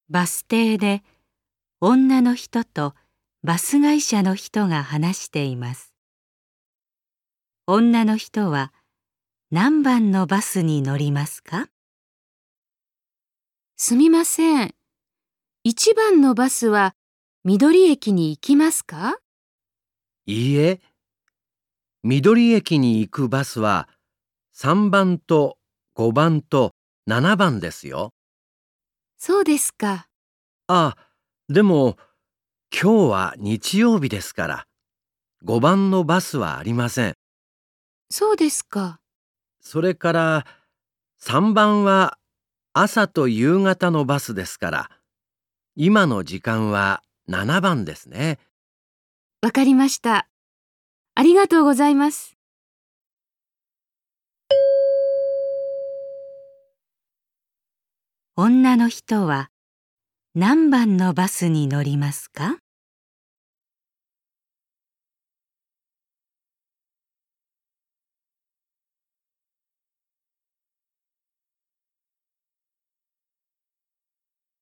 バス停で女の人とバス会社の人が話しています。女の人は何番のバスに乗りますか？ すみません。1番のバスは緑駅に行きますか？ いいえ、緑駅に行くバスは3番と5番と7番ですよ。 そうですか。 あ、でも今日は日曜日ですから5番のバスはありません。 そうですか。 それから3番は朝と夕方のバスですから今の時間は7番ですね。 わかりました。ありがとうございます。 女の人は何番のバスに乗りますか？